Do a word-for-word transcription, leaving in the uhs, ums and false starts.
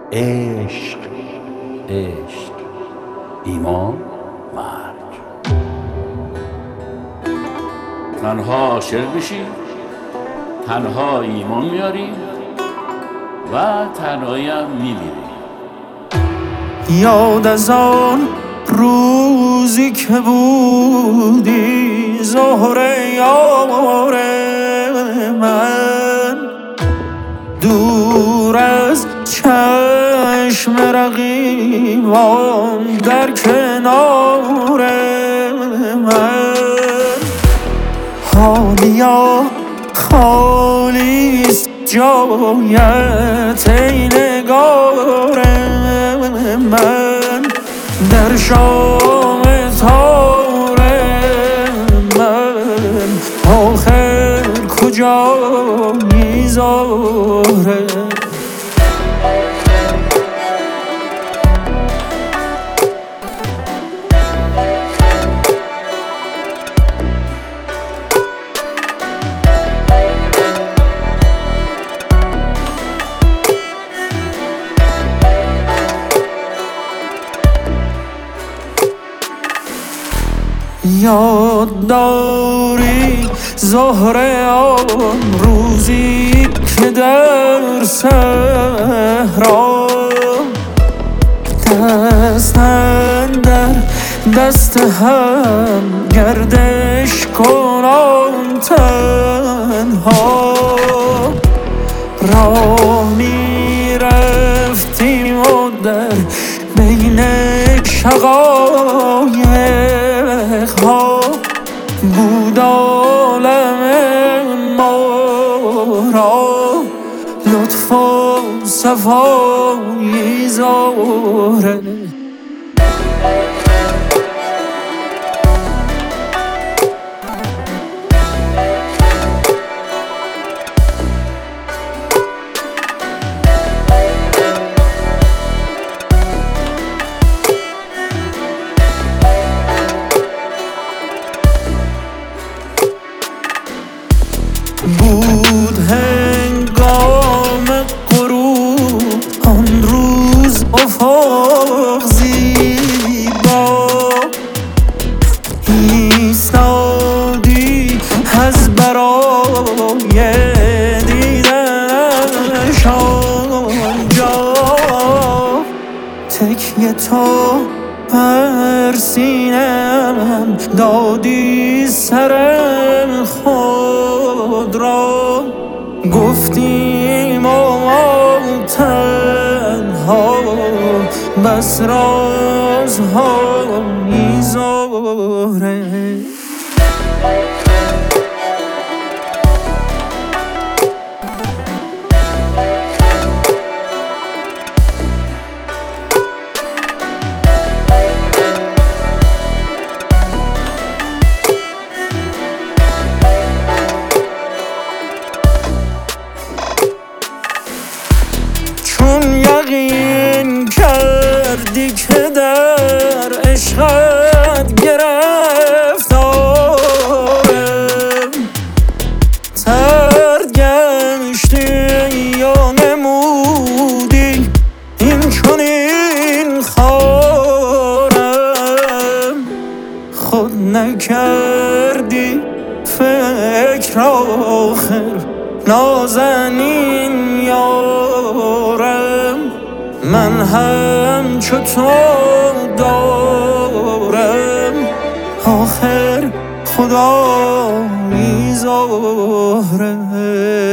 عشق عشق ایمان مرگ. تنها عاشق بشی، تنها ایمان میاری و تنهایی هم میمیری. یاد از آن روزی که بودی زهره یار من، دور از چشم رقیبان در کنار من. حالیا خالیست جایت ای نگار من، در شام تار من آخر کجا میذاره؟ یاد داری زهره آن روزی که در صحرا دست اندر دست هم گردش کنان تنها راه می رفتیم و در بین شقایق ها بود عالم ما را لطف و صفایی زهره. بود هنگام غروب آن روز افق زیبا، ایستادی از برای دیدنش آنجا، تکیه تو بر سینه‌ام دادی سر خود را، گفتیم ما تنها بس رازها می‌زاره. یقین کردی که در عشقت گرفتارم، ترد گشتی یا نمودی این چنین خارم، خود نکردی فکر آخر نازنین یارم، من هم چو تو دارم آخر خدا می‌ذاره.